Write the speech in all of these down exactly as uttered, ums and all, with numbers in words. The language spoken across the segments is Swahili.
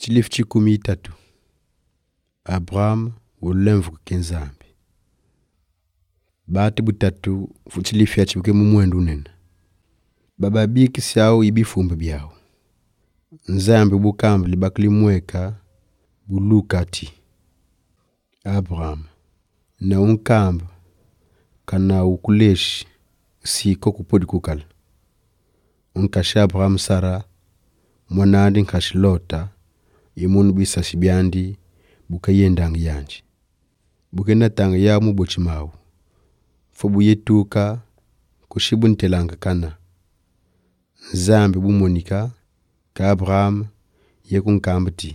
Chilifu chikumi itatu. Abraham ulemvu kenzambi. Bati butatu fuchilifu ya chibuke mumwendu nena. Baba biki siao ibifumbe biao. Nzambi bukambi libakli mweka bulukati. Abraham na unkamba kana ukuleshi siko kupodi kukala. Unkashi Abraham Sara mwanandi nkashi Lota imunu bisa sibiandi buka yendang yanji. Buke natanga ya mubochi mau. Fobu yetuka kushibu ntelanga kana. Nzambi bumonika ka Abraham yekunkambati.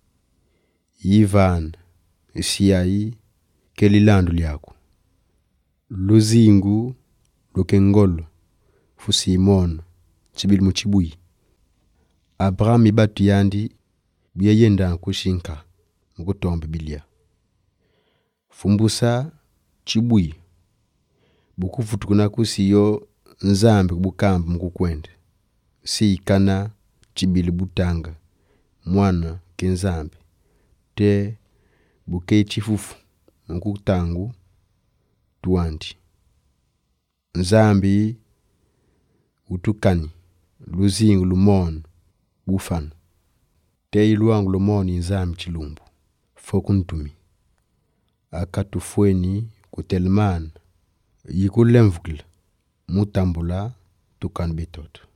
Yivan isiyai kelilandu liako. Luzingu lukengolo fusimon chibil muchibui. Abraham ibatu yandi biya yenda kushinka mukutombe bilia. Fumbusa chibui bukufutukuna kusiyo nzambi bukamba mukukwende. Si ikana chibili butanga mwana kenzambi. Te buke chifufu mukutangu tuandi. Nzambi utukani luzingu lumon bufano. Te iluangu lumoni nzambi chilumbu. Fokuntumi. Akatufueni kutelman. Yikulemvukla. Mutambula tukan betoto.